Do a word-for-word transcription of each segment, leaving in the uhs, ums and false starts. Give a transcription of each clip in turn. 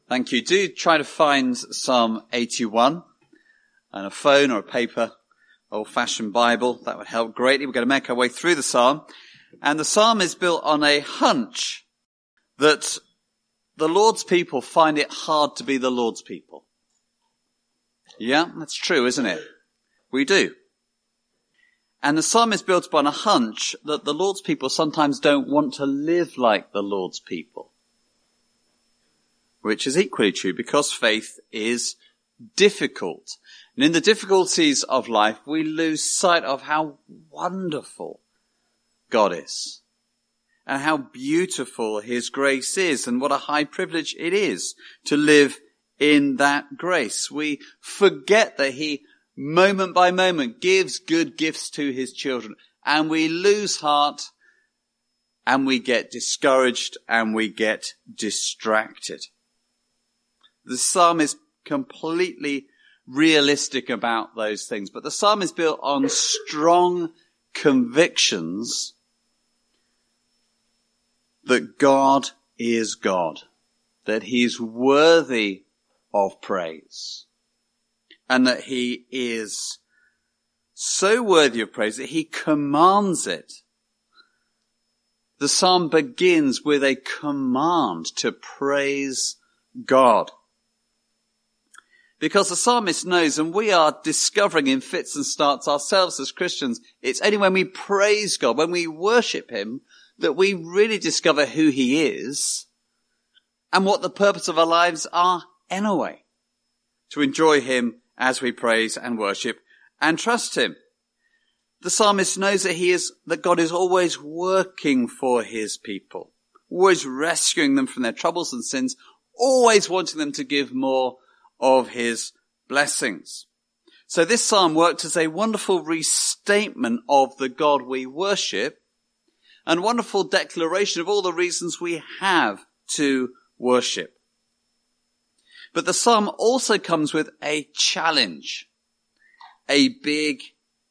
Thank you. Do try to find Psalm eighty-one on a phone or a paper, old-fashioned Bible. That would help greatly. We're going to make our way through the psalm. And the psalm is built on a hunch that the Lord's people find it hard to be the Lord's people. Yeah, that's true, isn't it? We do. And the psalm is built upon a hunch that the Lord's people sometimes don't want to live like the Lord's people. Which is equally true because faith is difficult. And in the difficulties of life, we lose sight of how wonderful God is. And how beautiful his grace is, and what a high privilege it is to live in that grace. We forget that he, moment by moment, gives good gifts to his children, and we lose heart, and we get discouraged, and we get distracted. The psalm is completely realistic about those things, but the psalm is built on strong convictions that God is God, that he is worthy of praise, and that he is so worthy of praise that he commands it. The psalm begins with a command to praise God. Because the psalmist knows, and we are discovering in fits and starts ourselves as Christians, it's only when we praise God, when we worship him, that we really discover who he is and what the purpose of our lives are anyway. To enjoy him as we praise and worship and trust him. The psalmist knows that he is, that God is always working for his people, always rescuing them from their troubles and sins, always wanting them to give more of his blessings. So this psalm worked as a wonderful restatement of the God we worship, and wonderful declaration of all the reasons we have to worship. But the psalm also comes with a challenge, a big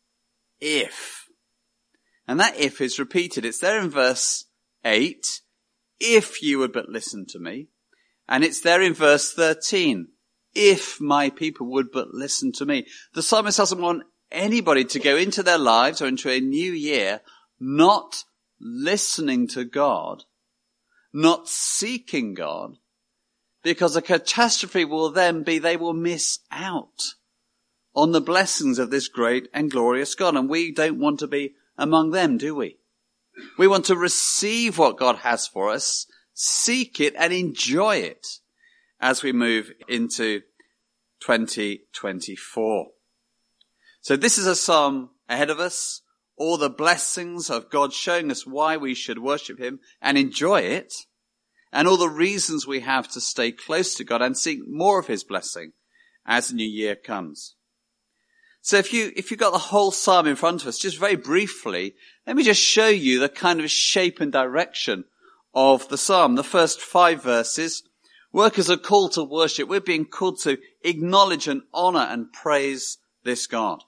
if. And that if is repeated. It's there in verse eight, if you would but listen to me. And it's there in verse thirteen, if my people would but listen to me. The psalmist doesn't want anybody to go into their lives or into a new year not listening to God, not seeking God, because a catastrophe will then be they will miss out on the blessings of this great and glorious God. And we don't want to be among them, do we? We want to receive what God has for us, seek it and enjoy it as we move into twenty twenty-four. So this is a psalm ahead of us, all the blessings of God showing us why we should worship him and enjoy it, and all the reasons we have to stay close to God and seek more of his blessing as the new year comes. So if you, if you've got the whole psalm in front of us, just very briefly, let me just show you the kind of shape and direction of the psalm. The first five verses work as a call to worship. We're being called to acknowledge and honor and praise this God.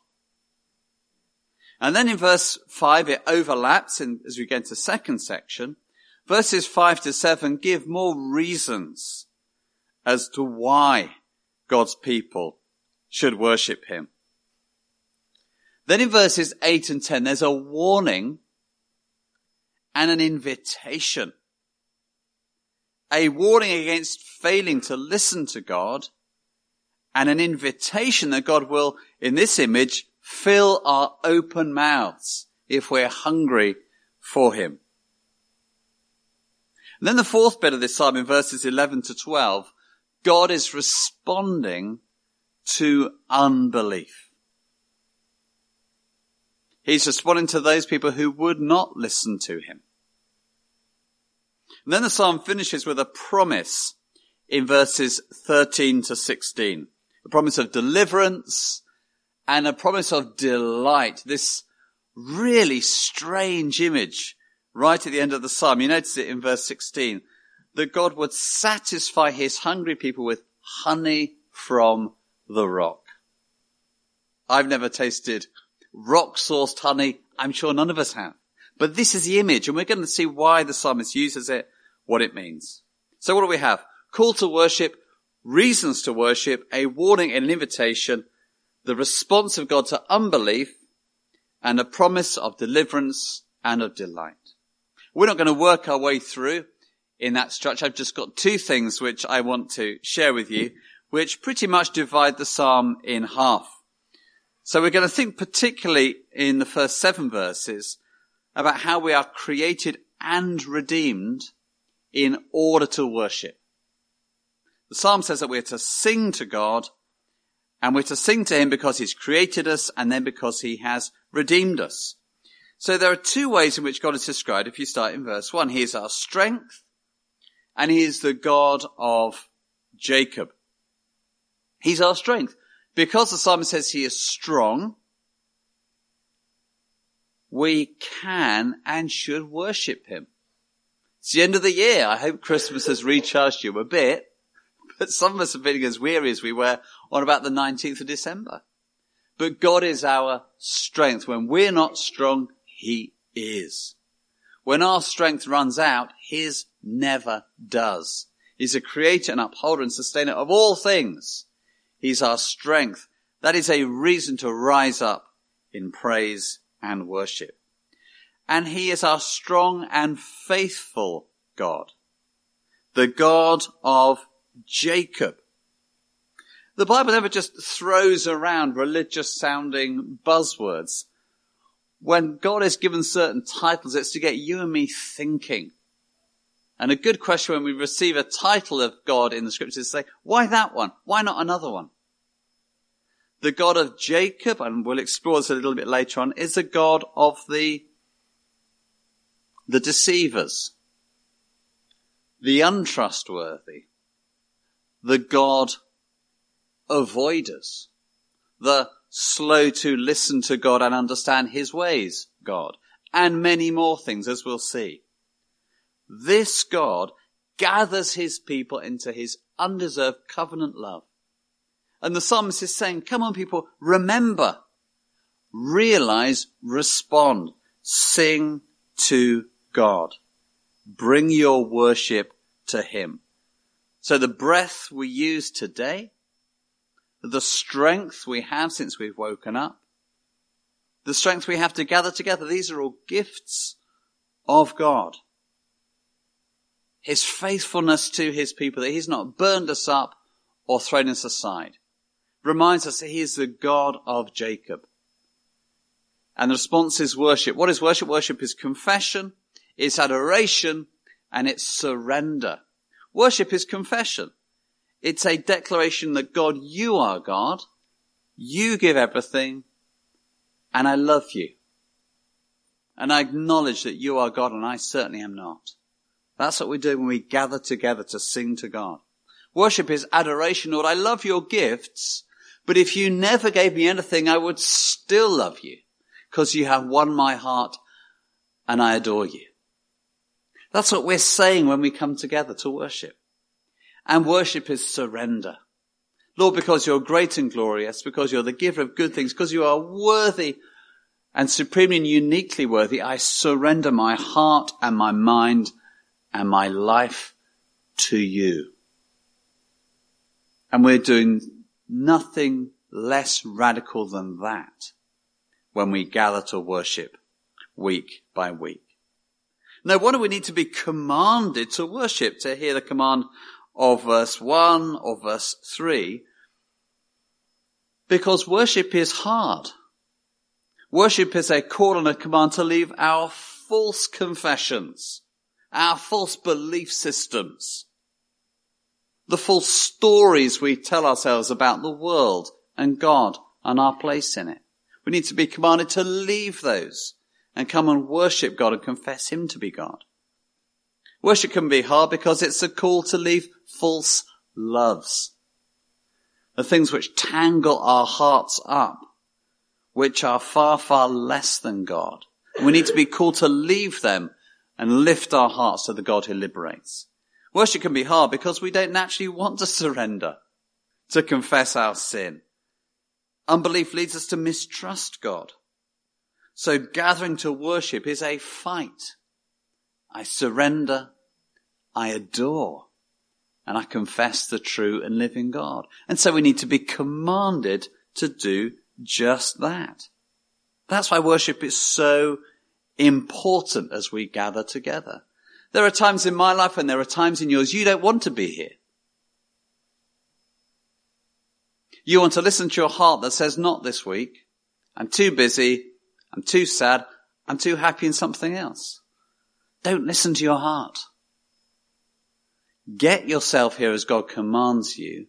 And then in verse five, it overlaps in, as we get into the second section. Verses five to seven give more reasons as to why God's people should worship him. Then in verses eight and ten, there's a warning and an invitation. A warning against failing to listen to God, and an invitation that God will, in this image, fill our open mouths if we're hungry for him. And then the fourth bit of this psalm in verses eleven to twelve, God is responding to unbelief. He's responding to those people who would not listen to him. And then the psalm finishes with a promise in verses thirteen to sixteen. A promise of deliverance and a promise of delight. This really strange image right at the end of the psalm. You notice it in verse sixteen. That God would satisfy his hungry people with honey from the rock. I've never tasted rock-sourced honey. I'm sure none of us have. But this is the image, and we're going to see why the psalmist uses it, what it means. So what do we have? Call to worship, reasons to worship, a warning and an invitation, the response of God to unbelief, and a promise of deliverance and of delight. We're not going to work our way through in that structure. I've just got two things which I want to share with you, which pretty much divide the psalm in half. So we're going to think particularly in the first seven verses about how we are created and redeemed in order to worship. The psalm says that we're to sing to God, and we're to sing to him because he's created us and then because he has redeemed us. So there are two ways in which God is described. If you start in verse one, he is our strength and he is the God of Jacob. He's our strength. Because the psalmist says he is strong, we can and should worship him. It's the end of the year. I hope Christmas has recharged you a bit. But some of us are feeling as weary as we were on about the nineteenth of December. But God is our strength. When we're not strong, he is. When our strength runs out, his never does. He's a creator and upholder and sustainer of all things. He's our strength. That is a reason to rise up in praise and worship. And he is our strong and faithful God. The God of Jacob. The Bible never just throws around religious sounding buzzwords. When God is given certain titles, it's to get you and me thinking. And a good question when we receive a title of God in the scriptures is to say, why that one? Why not another one? The God of Jacob, and we'll explore this a little bit later on, is the God of the, the deceivers, the untrustworthy, the God avoiders, the slow to listen to God and understand his ways God, and many more things, as we'll see. This God gathers his people into his undeserved covenant love. And the psalmist is saying, come on people, remember, realize, respond, sing to God. Bring your worship to him. So the breath we use today, the strength we have since we've woken up, the strength we have to gather together, these are all gifts of God. His faithfulness to his people, that he's not burned us up or thrown us aside, reminds us that he is the God of Jacob. And the response is worship. What is worship? Worship is confession, it's adoration, and it's surrender. Worship is confession. It's a declaration that God, you are God, you give everything, and I love you. And I acknowledge that you are God and I certainly am not. That's what we do when we gather together to sing to God. Worship is adoration. Lord, I love your gifts, but if you never gave me anything, I would still love you because you have won my heart and I adore you. That's what we're saying when we come together to worship. And worship is surrender. Lord, because you're great and glorious, because you're the giver of good things, because you are worthy and supremely and uniquely worthy, I surrender my heart and my mind and my life to you. And we're doing nothing less radical than that when we gather to worship week by week. No wonder we need to be commanded to worship, to hear the command of verse one or verse three, because worship is hard. Worship is a call and a command to leave our false confessions, our false belief systems, the false stories we tell ourselves about the world and God and our place in it. We need to be commanded to leave those and come and worship God and confess him to be God. Worship can be hard because it's a call to leave false loves, the things which tangle our hearts up, which are far, far less than God. We need to be called to leave them and lift our hearts to the God who liberates. Worship can be hard because we don't naturally want to surrender, to confess our sin. Unbelief leads us to mistrust God. So gathering to worship is a fight. I surrender, I adore, and I confess the true and living God. And so we need to be commanded to do just that. That's why worship is so important as we gather together. There are times in my life and there are times in yours you don't want to be here. You want to listen to your heart that says, not this week. I'm too busy. I'm too sad. I'm too happy in something else. Don't listen to your heart. Get yourself here as God commands you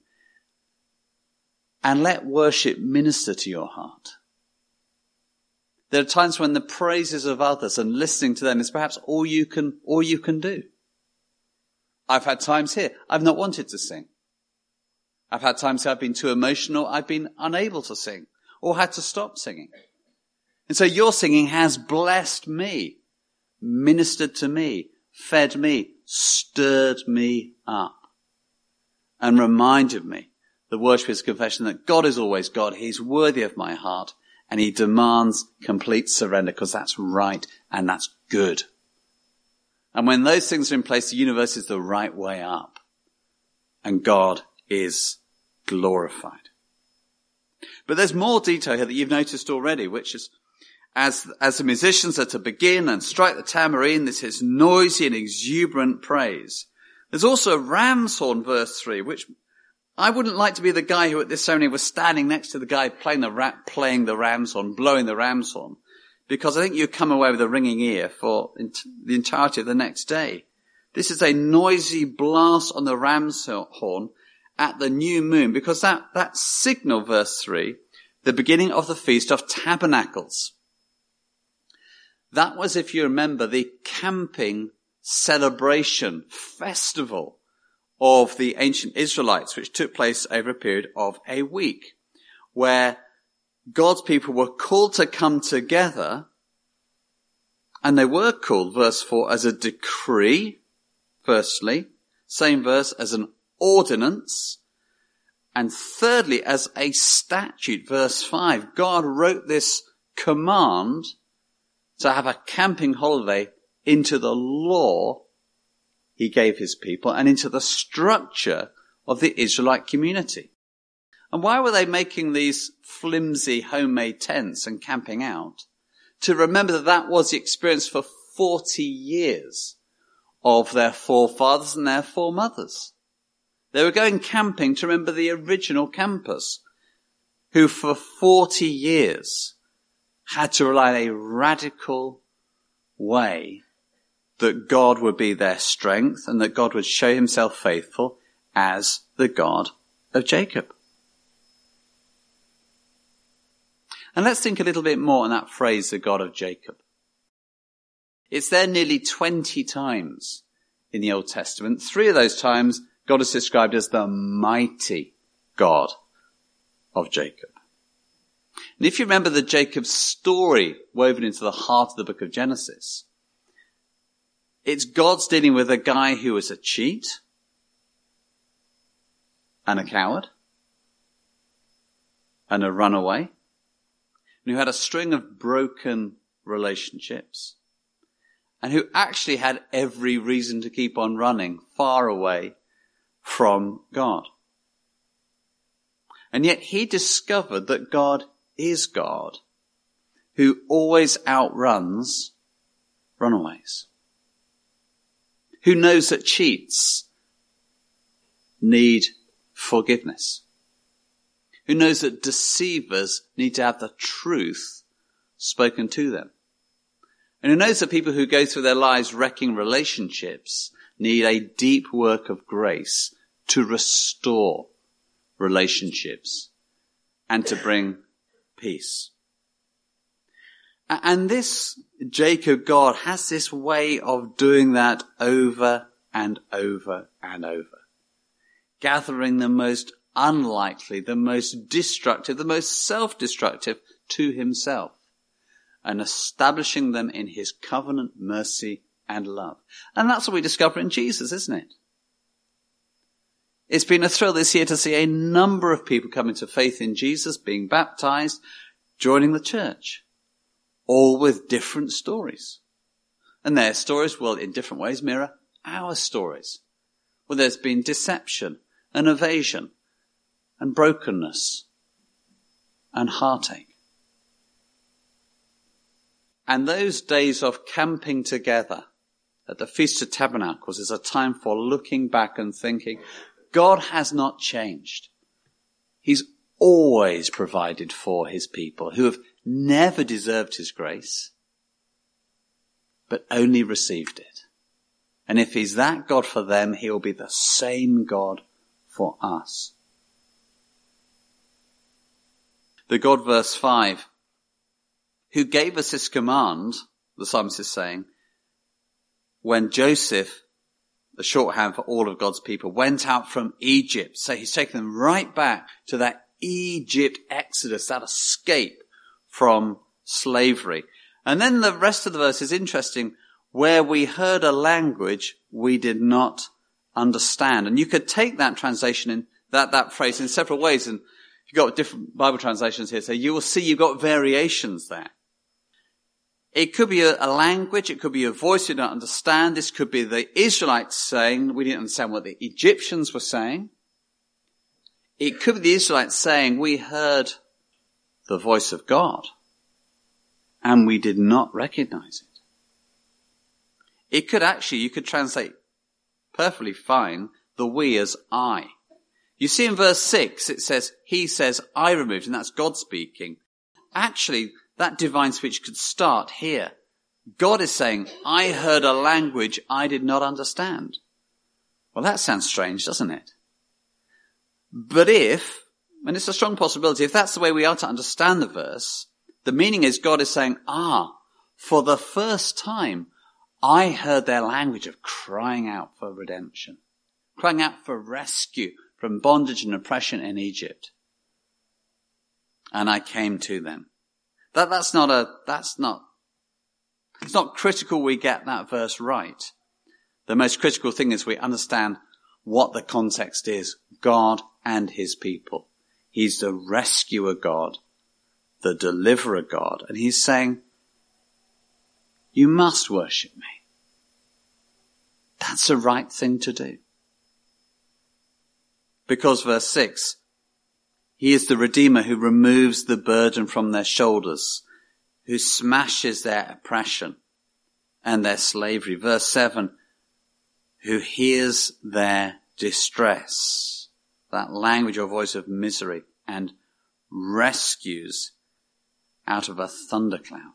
and let worship minister to your heart. There are times when the praises of others and listening to them is perhaps all you can, all you can do. I've had times here I've not wanted to sing. I've had times I've been too emotional, I've been unable to sing or had to stop singing. And so your singing has blessed me, ministered to me, fed me, stirred me up, and reminded me, the worship is confession, that God is always God. He's worthy of my heart, and he demands complete surrender, because that's right and that's good. And when those things are in place, the universe is the right way up, and God is glorified. But there's more detail here that you've noticed already, which is, As, as the musicians are to begin and strike the tambourine, this is noisy and exuberant praise. There's also a ram's horn, verse three, which I wouldn't like to be the guy who at this ceremony was standing next to the guy playing the ra- playing the ram's horn, blowing the ram's horn, because I think you come away with a ringing ear for ent- the entirety of the next day. This is a noisy blast on the ram's horn at the new moon, because that, that signal, verse three, the beginning of the Feast of Tabernacles. That was, if you remember, the camping celebration festival of the ancient Israelites, which took place over a period of a week, where God's people were called to come together, and they were called, verse four, as a decree, firstly, same verse, as an ordinance, and thirdly, as a statute, verse five. God wrote this command to have a camping holiday into the law he gave his people and into the structure of the Israelite community. And why were they making these flimsy homemade tents and camping out? To remember that that was the experience for forty years of their forefathers and their foremothers. They were going camping to remember the original campers, who for forty years had to rely on a radical way that God would be their strength and that God would show himself faithful as the God of Jacob. And let's think a little bit more on that phrase, the God of Jacob. It's there nearly twenty times in the Old Testament. Three of those times, God is described as the mighty God of Jacob. And if you remember the Jacob story woven into the heart of the book of Genesis, it's God's dealing with a guy who was a cheat and a coward and a runaway, and who had a string of broken relationships, and who actually had every reason to keep on running far away from God. And yet he discovered that God is God, who always outruns runaways, who knows that cheats need forgiveness, who knows that deceivers need to have the truth spoken to them, and who knows that people who go through their lives wrecking relationships need a deep work of grace to restore relationships and to bring peace. And this Jacob God has this way of doing that over and over and over, gathering the most unlikely, the most destructive, the most self-destructive to himself, and establishing them in his covenant mercy and love. And that's what we discover in Jesus, isn't it? It's been a thrill this year to see a number of people coming to faith in Jesus, being baptized, joining the church, all with different stories. And their stories will, in different ways, mirror our stories. where there's been deception and evasion and brokenness and heartache. And those days of camping together at the Feast of Tabernacles is a time for looking back and thinking, God has not changed. He's always provided for his people who have never deserved his grace, but only received it. And if he's that God for them, he'll be the same God for us. The God, verse five, who gave us this command, the psalmist is saying, when Joseph, the shorthand for all of God's people, went out from Egypt. So he's taken them right back to that Egypt exodus, that escape from slavery. And then the rest of the verse is interesting, where we heard a language we did not understand. And you could take that translation in that, that phrase in several ways. And you've got different Bible translations here, so you will see you've got variations there. It could be a, a language, it could be a voice you don't understand. This could be the Israelites saying, we didn't understand what the Egyptians were saying. It could be the Israelites saying, we heard the voice of God, and we did not recognize it. It could actually, you could translate perfectly fine the we as I. You see in verse six, it says, he says, I removed, and that's God speaking. Actually, that divine speech could start here. God is saying, I heard a language I did not understand. Well, that sounds strange, doesn't it? But if, and it's a strong possibility, if that's the way we are to understand the verse, the meaning is God is saying, ah, for the first time, I heard their language of crying out for redemption, crying out for rescue from bondage and oppression in Egypt. And I came to them. That, that's not a, that's not, it's not critical we get that verse right. The most critical thing is we understand what the context is. God and his people. He's the rescuer God, the deliverer God. And he's saying, you must worship me. That's the right thing to do. Because verse six, he is the Redeemer who removes the burden from their shoulders, who smashes their oppression and their slavery. Verse seven, who hears their distress, that language or voice of misery, and rescues out of a thundercloud.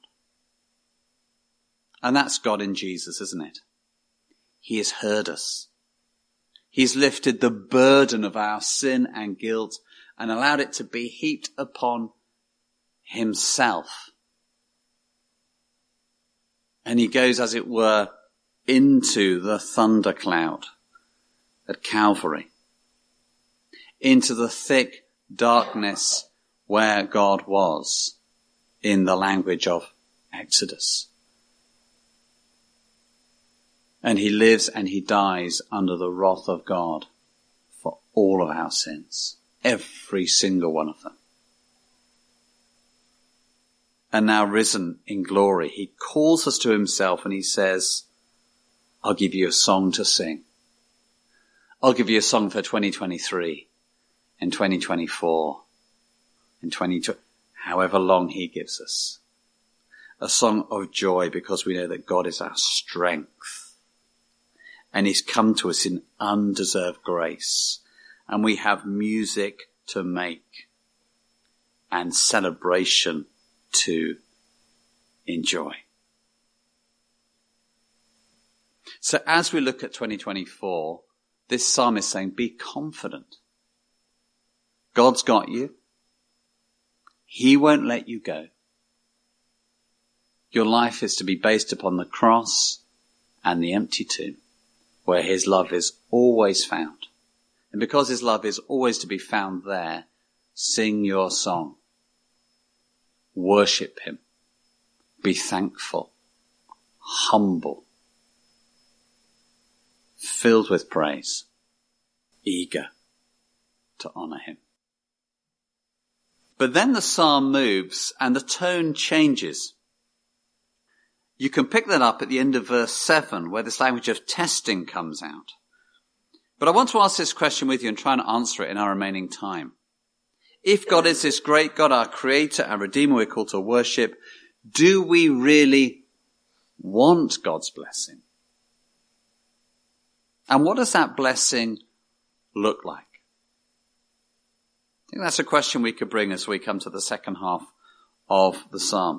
And that's God in Jesus, isn't it? He has heard us. He's lifted the burden of our sin and guilt and allowed it to be heaped upon himself. And he goes, as it were, into the thundercloud at Calvary, into the thick darkness where God was in the language of Exodus. And he lives and he dies under the wrath of God for all of our sins. Every single one of them. And now risen in glory, he calls us to himself and he says, I'll give you a song to sing. I'll give you a song for twenty twenty-three and twenty twenty-four and twenty twenty, however long he gives us. A song of joy because we know that God is our strength. And he's come to us in undeserved grace. And we have music to make and celebration to enjoy. So as we look at twenty twenty-four, this psalm is saying, be confident. God's got you. He won't let you go. Your life is to be based upon the cross and the empty tomb, where his love is always found. And because his love is always to be found there, sing your song. Worship him. Be thankful. Humble. Filled with praise. Eager to honor him. But then the psalm moves and the tone changes. You can pick that up at the end of verse seven, where this language of testing comes out. But I want to ask this question with you and try and answer it in our remaining time. If God is this great God, our creator, our redeemer we're called to worship, do we really want God's blessing? And what does that blessing look like? I think that's a question we could bring as we come to the second half of the psalm.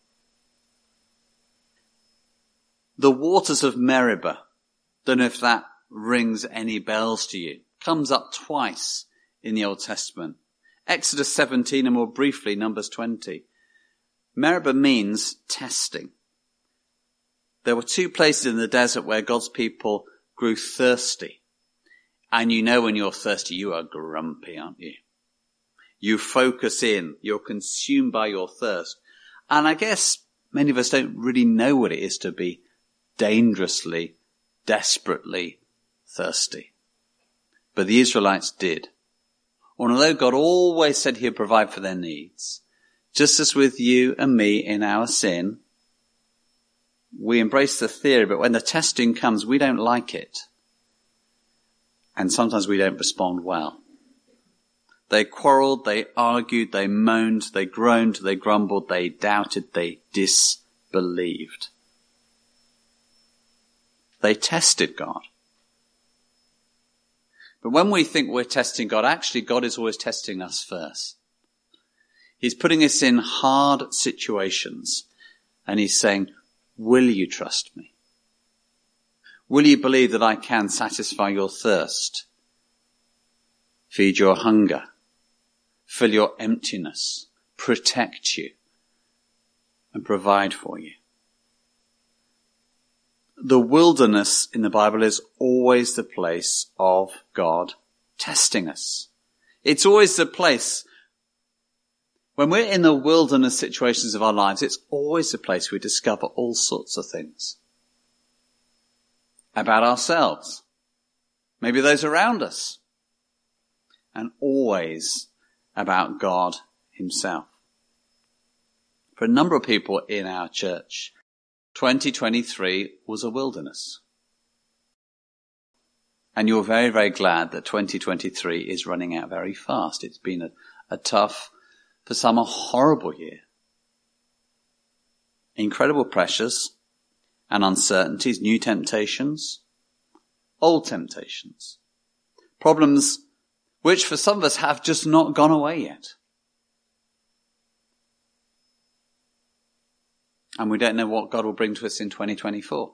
The waters of Meribah, don't know if that rings any bells to you, comes up twice in the Old Testament. Exodus seventeen and more briefly Numbers twenty. Meribah means testing. There were two places in the desert where God's people grew thirsty. And you know when you're thirsty, you are grumpy, aren't you? You focus in, you're consumed by your thirst. And I guess many of us don't really know what it is to be dangerously, desperately thirsty. But the Israelites did. And although God always said he'd provide for their needs, just as with you and me in our sin, we embrace the theory, but when the testing comes, we don't like it. And sometimes we don't respond well. They quarreled, they argued, they moaned, they groaned, they grumbled, they doubted, they disbelieved. They tested God. But when we think we're testing God, actually God is always testing us first. He's putting us in hard situations and he's saying, will you trust me? Will you believe that I can satisfy your thirst, feed your hunger, fill your emptiness, protect you, and provide for you? The wilderness in the Bible is always the place of God testing us. It's always the place, when we're in the wilderness situations of our lives, it's always the place we discover all sorts of things. About ourselves, maybe those around us, and always about God himself. For a number of people in our church, twenty twenty-three was a wilderness. And you're very, very glad that twenty twenty-three is running out very fast. It's been a, a tough, for some a horrible year. Incredible pressures and uncertainties, new temptations, old temptations. Problems which for some of us have just not gone away yet. And we don't know what God will bring to us in twenty twenty-four.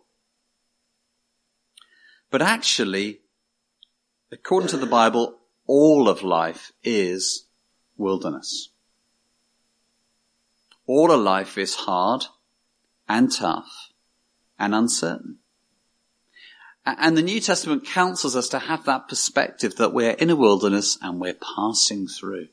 But actually, according to the Bible, all of life is wilderness. All of life is hard and tough and uncertain. And the New Testament counsels us to have that perspective that we're in a wilderness and we're passing through.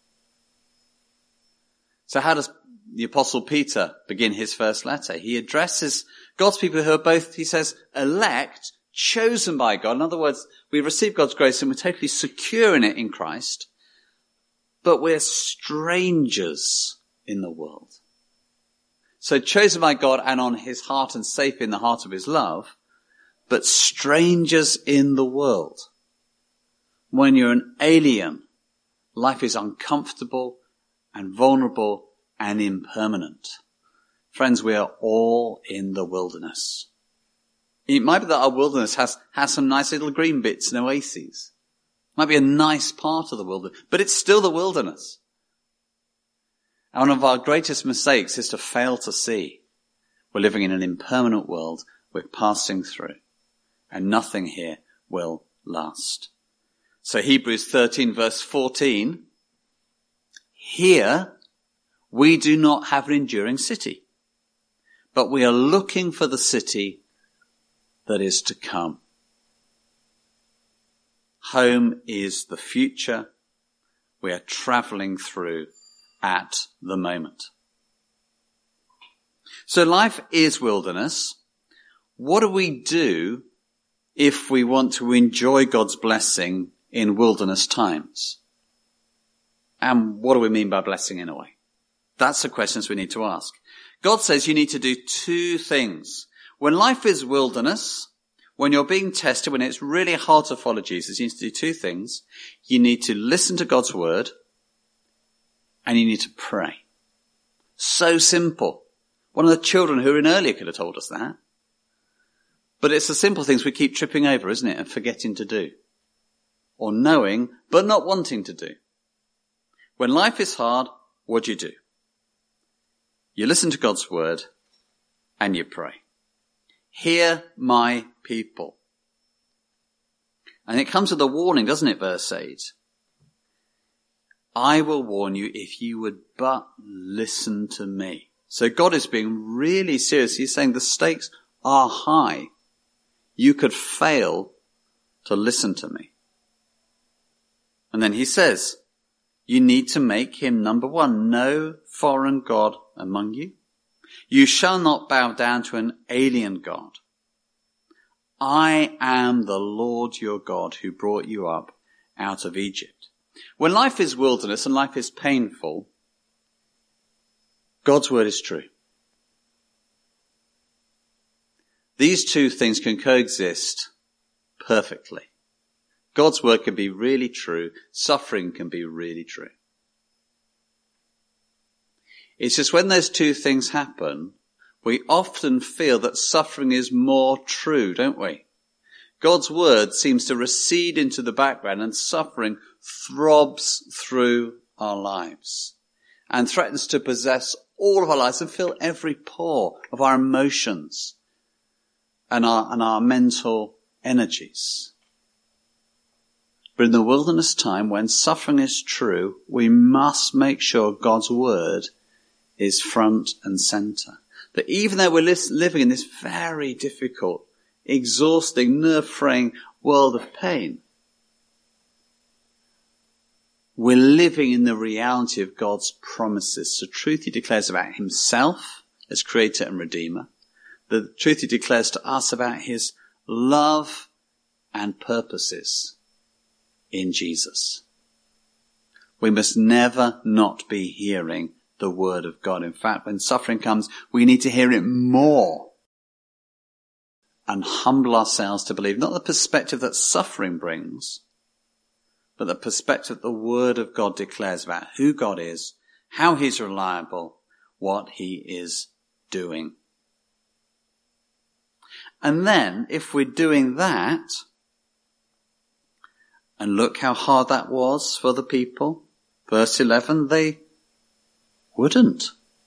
So how does the Apostle Peter begin his first letter? He addresses God's people who are both, he says, elect, chosen by God. In other words, we've received God's grace and we're totally secure in it in Christ, but we're strangers in the world. So chosen by God and on his heart and safe in the heart of his love, but strangers in the world. When you're an alien, life is uncomfortable and vulnerable and impermanent. Friends, we are all in the wilderness. It might be that our wilderness has, has some nice little green bits and oases. It might be a nice part of the wilderness, but it's still the wilderness. And one of our greatest mistakes is to fail to see we're living in an impermanent world. We're passing through. And nothing here will last. So Hebrews thirteen verse fourteen. Here we do not have an enduring city, but we are looking for the city that is to come. Home is the future we are traveling through at the moment. So life is wilderness. What do we do if we want to enjoy God's blessing in wilderness times? And what do we mean by blessing in a way? That's the questions we need to ask. God says you need to do two things. When life is wilderness, when you're being tested, when it's really hard to follow Jesus, you need to do two things. You need to listen to God's word, and you need to pray. So simple. One of the children who were in earlier could have told us that. But it's the simple things we keep tripping over, isn't it, and forgetting to do. Or knowing, but not wanting to do. When life is hard, what do you do? You listen to God's word, and you pray. Hear my people. And it comes with a warning, doesn't it, verse eight? I will warn you if you would but listen to me. So God is being really serious. He's saying the stakes are high. You could fail to listen to me. And then he says, you need to make him, number one, no foreign god among you. You shall not bow down to an alien god. I am the Lord your God who brought you up out of Egypt. When life is wilderness and life is painful, God's word is true. These two things can coexist perfectly. God's word can be really true. Suffering can be really true. It's just when those two things happen, we often feel that suffering is more true, don't we? God's word seems to recede into the background and suffering throbs through our lives and threatens to possess all of our lives and fill every pore of our emotions and our, and our mental energies. But in the wilderness time, when suffering is true, we must make sure God's word is front and center. That even though we're living in this very difficult, exhausting, nerve-fraying world of pain, we're living in the reality of God's promises. The truth he declares about himself as creator and redeemer. The truth he declares to us about his love and purposes in Jesus. We must never not be hearing the word of God. In fact, when suffering comes, we need to hear it more and humble ourselves to believe, not the perspective that suffering brings, but the perspective the word of God declares about who God is, how he's reliable, what he is doing. And then, if we're doing that, and look how hard that was for the people, verse eleven, they wouldn't.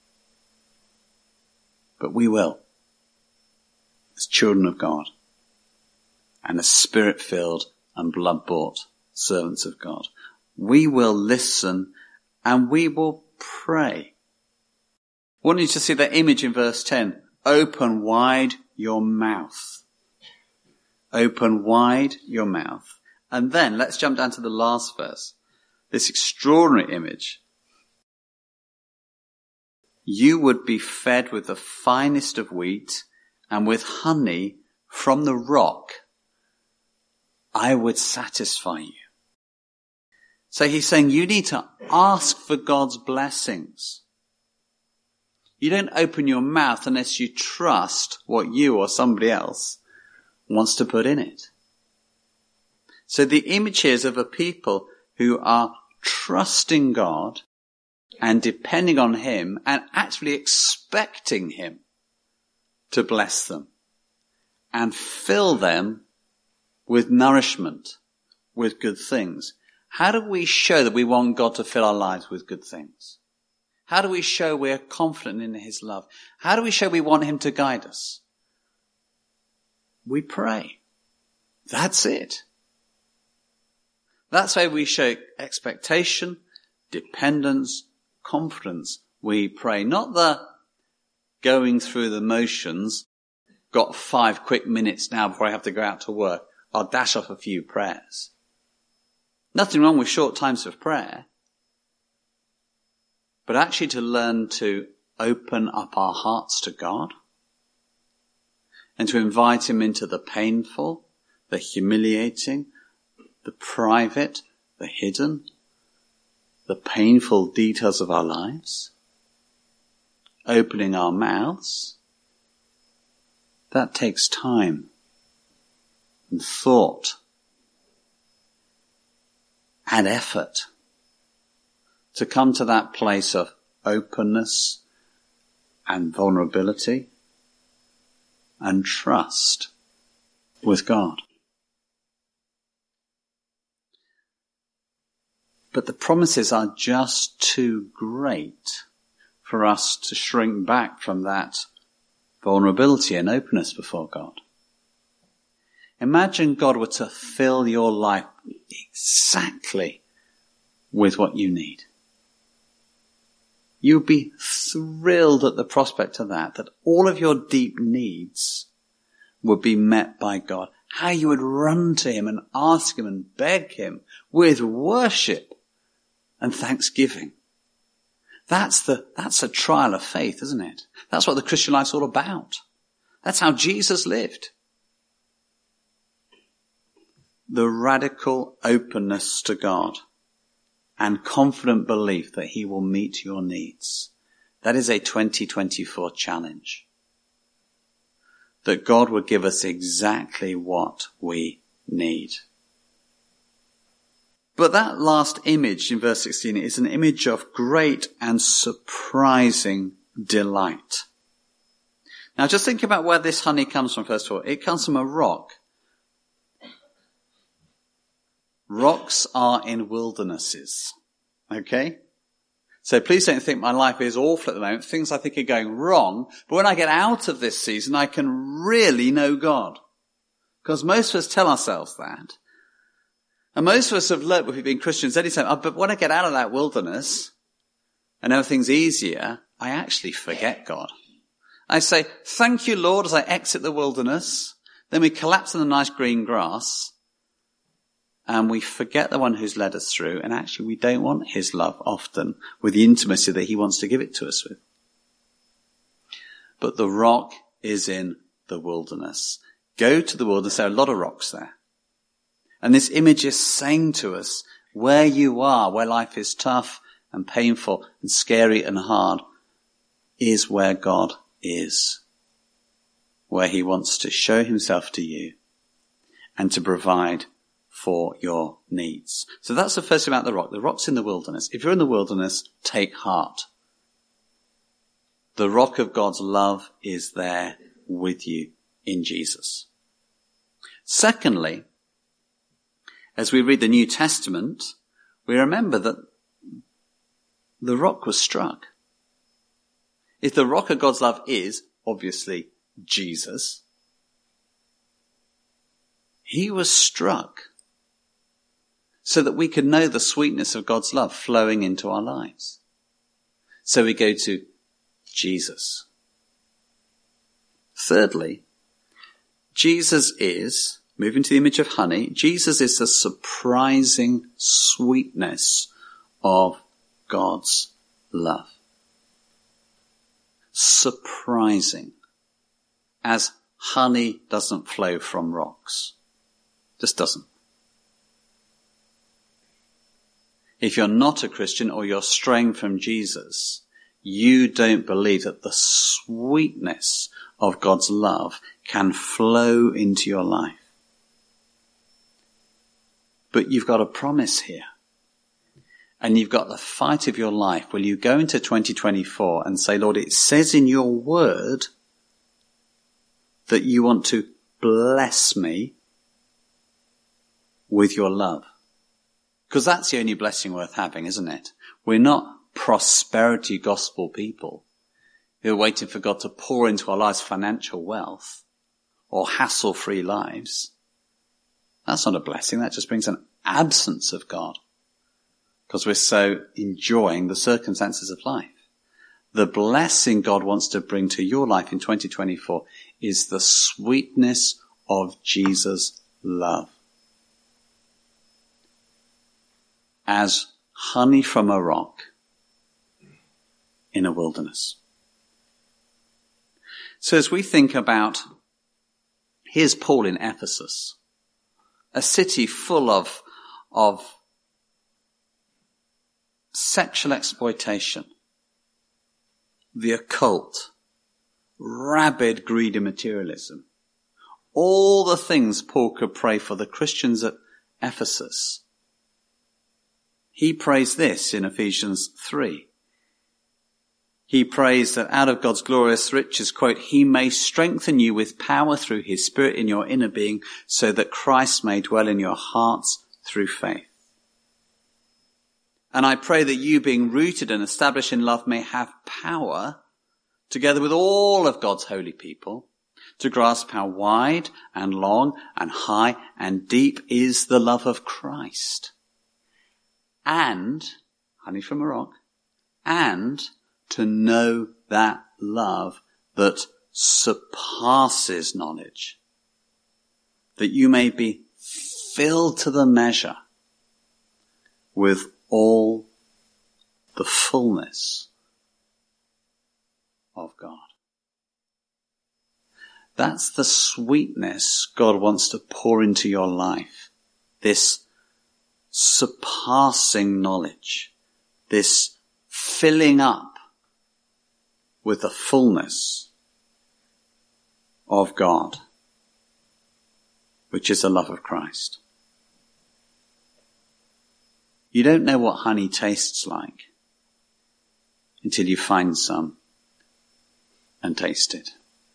But we will, as children of God, and as spirit-filled and blood-bought servants of God. We will listen and we will pray. I want you to see that image in verse ten. Open wide your mouth. Open wide your mouth. And then let's jump down to the last verse. This extraordinary image. You would be fed with the finest of wheat and with honey from the rock. I would satisfy you. So he's saying you need to ask for God's blessings. You don't open your mouth unless you trust what you or somebody else wants to put in it. So the image here is of a people who are trusting God and depending on him and actually expecting him to bless them and fill them with nourishment, with good things. How do we show that we want God to fill our lives with good things? How do we show we're confident in his love? How do we show we want him to guide us? We pray. That's it. That's how we show expectation, dependence, confidence. We pray. Not the going through the motions, got five quick minutes now before I have to go out to work. I'll dash off a few prayers. Nothing wrong with short times of prayer. But actually to learn to open up our hearts to God and to invite him into the painful, the humiliating, the private, the hidden, the painful details of our lives, opening our mouths, that takes time. and thought and effort to come to that place of openness and vulnerability and trust with God. But the promises are just too great for us to shrink back from that vulnerability and openness before God. Imagine God were to fill your life exactly with what you need. You'd be thrilled at the prospect of that, that all of your deep needs would be met by God. How you would run to him and ask him and beg him with worship and thanksgiving. That's the, that's a trial of faith, isn't it? That's what the Christian life's all about. That's how Jesus lived. The radical openness to God and confident belief that he will meet your needs. That is a twenty twenty-four challenge. That God will give us exactly what we need. But that last image in verse sixteen is an image of great and surprising delight. Now just think about where this honey comes from first of all. It comes from a rock. Rocks are in wildernesses. Okay? So please don't think my life is awful at the moment. Things I think are going wrong. But when I get out of this season, I can really know God. Because most of us tell ourselves that. And most of us have learnt, if we've been Christians any time, oh, but when I get out of that wilderness and everything's easier, I actually forget God. I say, thank you, Lord, as I exit the wilderness. Then we collapse in the nice green grass and we forget the one who's led us through. And actually we don't want his love often with the intimacy that he wants to give it to us with. But the rock is in the wilderness. Go to the wilderness. There are a lot of rocks there. And this image is saying to us, where you are, where life is tough and painful and scary and hard, is where God is. Where he wants to show himself to you and to provide for your needs. So that's the first thing about the rock. The rock's in the wilderness. If you're in the wilderness, take heart. The rock of God's love is there with you in Jesus. Secondly, as we read the New Testament, we remember that the rock was struck. If the rock of God's love is, obviously, Jesus, he was struck so that we could know the sweetness of God's love flowing into our lives. So we go to Jesus. Thirdly, Jesus is, moving to the image of honey, Jesus is the surprising sweetness of God's love. Surprising. As honey doesn't flow from rocks. Just doesn't. If you're not a Christian or you're straying from Jesus, you don't believe that the sweetness of God's love can flow into your life. But you've got a promise here. And you've got the fight of your life. Will you go into twenty twenty-four and say, Lord, it says in your word that you want to bless me with your love. Because that's the only blessing worth having, isn't it? We're not prosperity gospel people who are waiting for God to pour into our lives financial wealth or hassle-free lives. That's not a blessing. That just brings an absence of God because we're so enjoying the circumstances of life. The blessing God wants to bring to your life in twenty twenty-four is the sweetness of Jesus' love. As honey from a rock in a wilderness. So as we think about, here's Paul in Ephesus, a city full of, of sexual exploitation, the occult, rabid greed and materialism, all the things Paul could pray for the Christians at Ephesus. He prays this in Ephesians three. He prays that out of God's glorious riches, quote, he may strengthen you with power through his Spirit in your inner being, so that Christ may dwell in your hearts through faith. And I pray that you, being rooted and established in love, may have power, together with all of God's holy people, to grasp how wide and long and high and deep is the love of Christ. And, honey from a rock, and to know that love that surpasses knowledge, that you may be filled to the measure with all the fullness of God. That's the sweetness God wants to pour into your life. This surpassing knowledge, this filling up with the fullness of God, which is the love of Christ. You don't know what honey tastes like until you find some and taste it.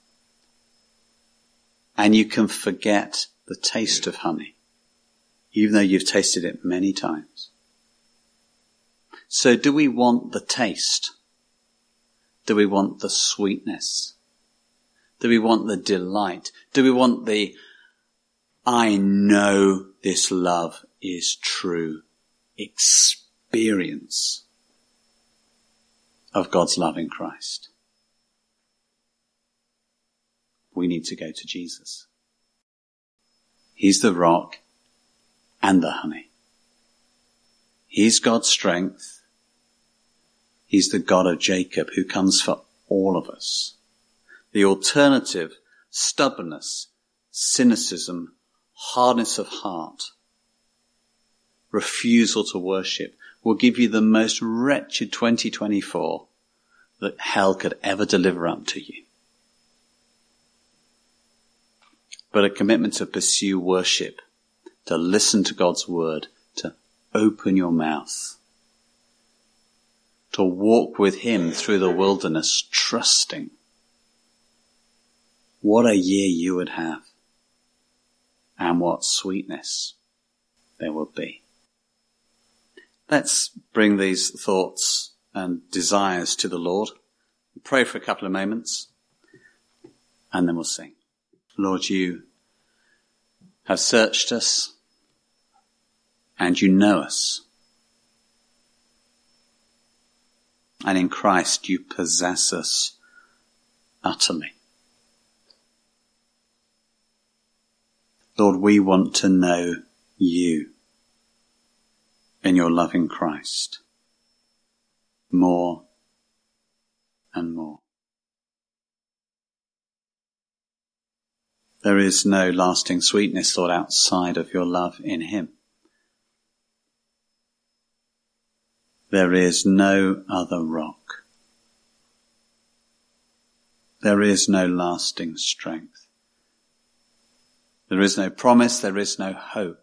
And you can forget the taste of honey, even though you've tasted it many times. So do we want the taste? Do we want the sweetness? Do we want the delight? Do we want the, I know this love is true experience of God's love in Christ? We need to go to Jesus. He's the rock and the honey. He's God's strength. He's the God of Jacob who comes for all of us. The alternative, stubbornness, cynicism, hardness of heart, refusal to worship, will give you the most wretched twenty twenty-four that hell could ever deliver up to you. But a commitment to pursue worship, to listen to God's word, to open your mouth, to walk with him through the wilderness, trusting. What a year you would have, and what sweetness there would be. Let's bring these thoughts and desires to the Lord. Pray for a couple of moments, and then we'll sing. Lord, you have searched us, and you know us. And in Christ you possess us utterly. Lord, we want to know you in your loving Christ more and more. There is no lasting sweetness, Lord, outside of your love in him. There is no other rock. There is no lasting strength. There is no promise, there is no hope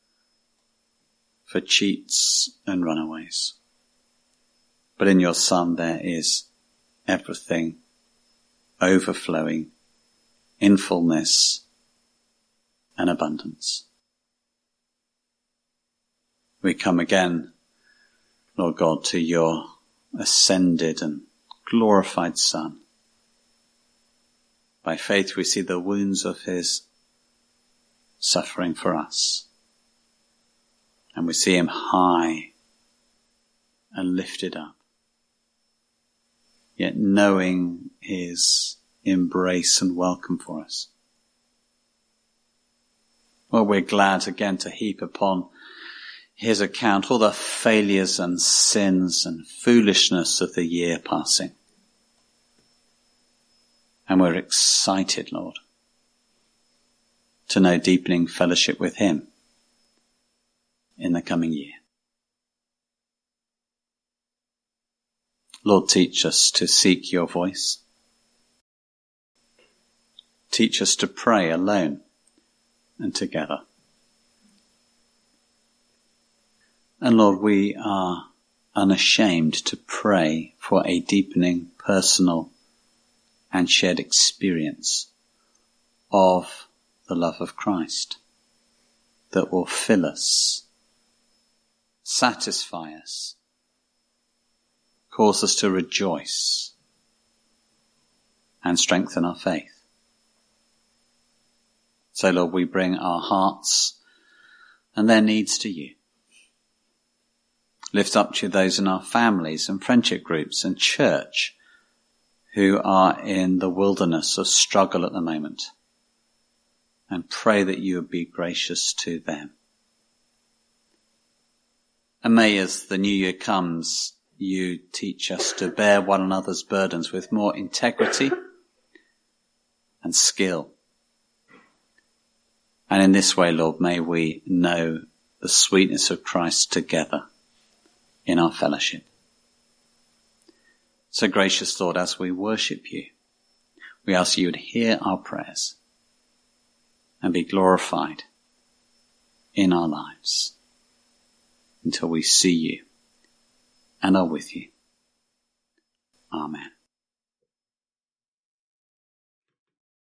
for cheats and runaways. But in your Son there is everything overflowing in fullness and abundance. We come again, Lord God, to your ascended and glorified Son. By faith we see the wounds of his suffering for us. And we see him high and lifted up, yet knowing his embrace and welcome for us. Well, we're glad again to heap upon his account all the failures and sins and foolishness of the year passing. And we're excited, Lord, to know deepening fellowship with him in the coming year. Lord, teach us to seek your voice. Teach us to pray alone and together. And Lord, we are unashamed to pray for a deepening personal and shared experience of the love of Christ that will fill us, satisfy us, cause us to rejoice and strengthen our faith. So Lord, we bring our hearts and their needs to you. Lift up to you those in our families and friendship groups and church who are in the wilderness of struggle at the moment, and pray that you would be gracious to them. And may, as the new year comes, you teach us to bear one another's burdens with more integrity and skill. And in this way, Lord, may we know the sweetness of Christ together in our fellowship. So gracious Lord, as we worship you, we ask you would hear our prayers and be glorified in our lives until we see you and are with you.